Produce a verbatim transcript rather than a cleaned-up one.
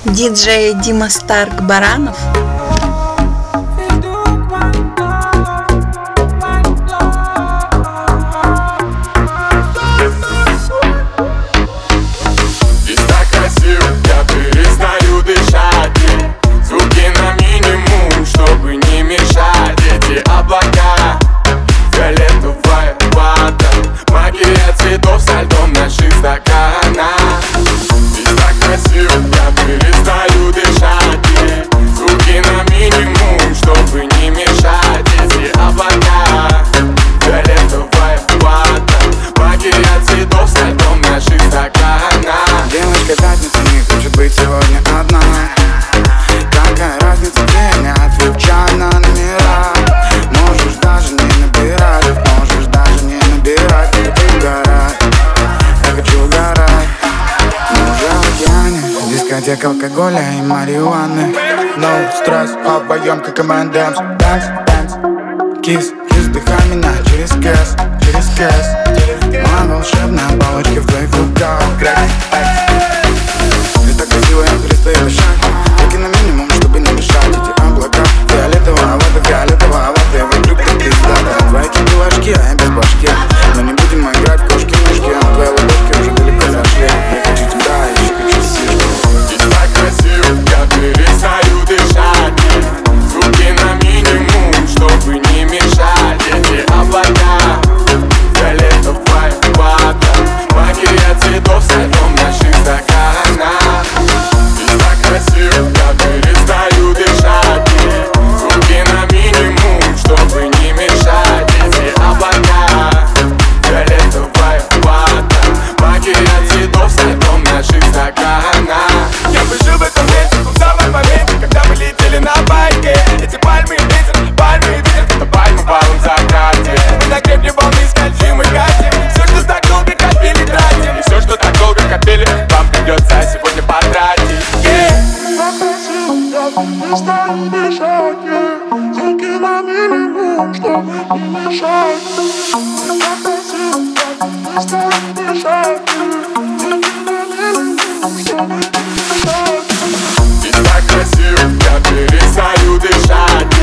диджей Дима Старк Баранов. Сегодня одна. Какая разница, где не отвечай на номера. Можешь даже не набирать, можешь даже не набирать. Я хочу угорать, я хочу угорать. Мы уже в океане, дискотека алкоголя и марихуаны. No стресс, обоем как эм энд эмс. Dance, dance, kiss, kiss, вдыхай меня через кэс, через кэс. Моя волшебная палочка в твоих руках. Грейс, ты так красиво, я перестаю дышать. Руки на минимум, чтобы не мешать. Эти облака фиолетового, вода фиолетового, вода вокруг как пизда. Твои кипы ложки, а я без башки. Но не будем играть в кошки-мышки. Но твои ладошки уже далеко зашли. Я хочу тебя, я еще хочу слишком. Ты так красив, я перестаю дышать. Звуки на минимум, чтобы не мешать. Эти облака фиолетовая вода, магия цветов со льдом наших стаканах. Я перестаю дышать. Звуки на минимум, чтобы не мешать. Эти облака фиолетовая вода, магия цветов со льдом наших стаканах. Я бы жил в этом месте, в том самом моменте, когда мы летели на байке. Эти пальмы и ветер, пальмы и ветер, это пальмы в балом закате. Мы на гребне волны скользим и катим. Все, что так долго копили, тратим. И все, что так долго копили, вам придется сегодня потратить. Перестаю дышать, yeah. Звуки на минимум, чтобы не мешать. Ты так красив, я перестаю дышать, yeah. Звуки на минимум, чтобы не мешать. Ты так красив, я перестаю дышать.